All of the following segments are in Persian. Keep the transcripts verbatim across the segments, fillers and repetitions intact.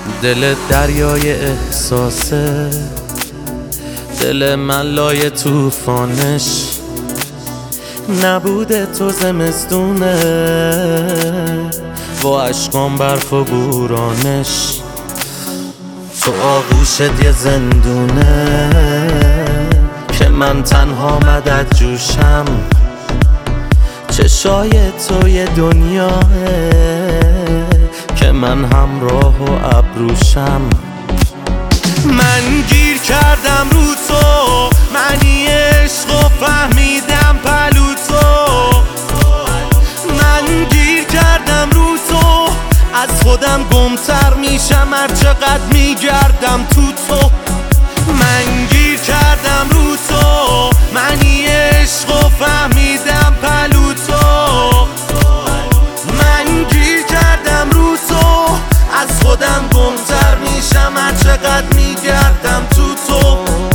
دل دریای احساسه، دل من لای توفانش، نبوده تو زمستونه و عشقام برف و بورانش. تو آغوشت یه زندونه که من تنها مدد جوشم، چشای تو یه دنیاه که من همراه و ابروشم. من گیر کردم رو تو، معنی عشق و فهمیدم پلو تو. من گیر کردم رو تو، از خودم گمتر میشم هر چقدر میگردم تو تو. من گیر کردم رو تو، معنی عشق و فهمیدم پلو تو. من گیر کردم رو تو، از خودم گمتر میشم هر چقدر میگردم تو تو.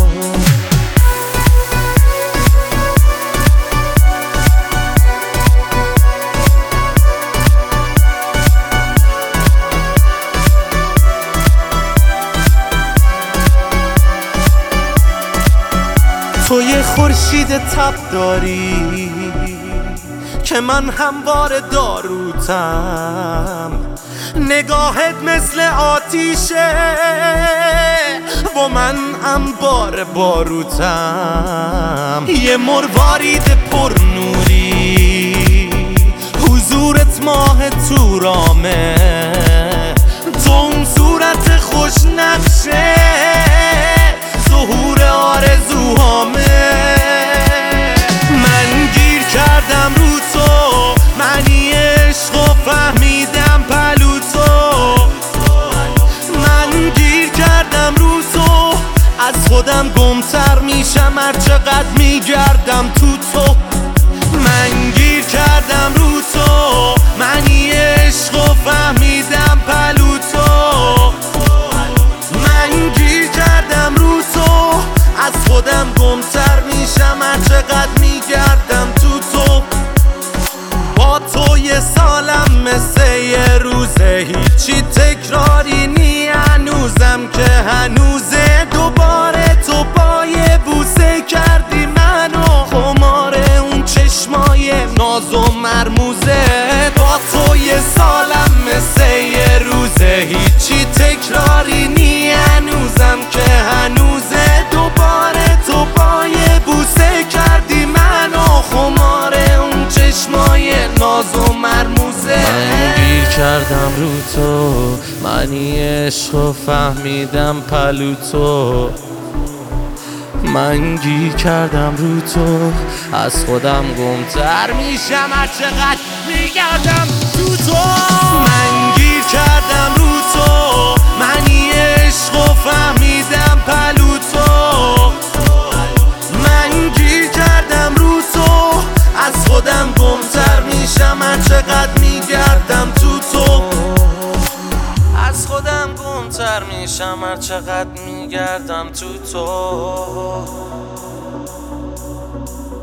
تو یه خورشید تب داری که من هموار داروتم، نگاهت مثل آتیشه و من انبار باروتم. یه مروارید پر نوری، حضورت ماه تورامه، تو اون صورت خوش نقشه، ظهور آرزوهامه. من گیر کردم رو تو، معنی عشق و فهمیدم پلو تو. من گیر کردم رو تو، از خودم گمتر میشم هر چقدر میگردم تو تو. من گیر کردم رو تو، معنی عشق و فهمیدم پلو تو. من گیر کردم رو تو، از خودم گمتر میشم هر چقدر میگردم تو تو. با تو یه سالم مثل یه روزه، هیچی تکراری نی هنوزم که هنوزه. دوباره تو با یه بوسه کردی منو خمار اون چشمای ناز و مرموزه. با تو یه سالم مثل یه روزه، هیچی تکراری نی هنوزم که هنوزه. دوباره تو با یه بوسه کردی منو خمار اون چشمای ناز و مرموزه. من گیر کردم رو تو، معنی عشق و فهمیدم پلو تو. من گیر کردم رو تو، از خودم گمتر میشم هر چقدر میگردم تو تو. من گیر کردم رو تو، معنی عشق و فهمیدم پلو تو. من گیر کردم رو تو، از خودم گمتر میشم هر چقدر میگردم تو تو. از خودم گمتر میشم هر چقدر میگردم تو تو.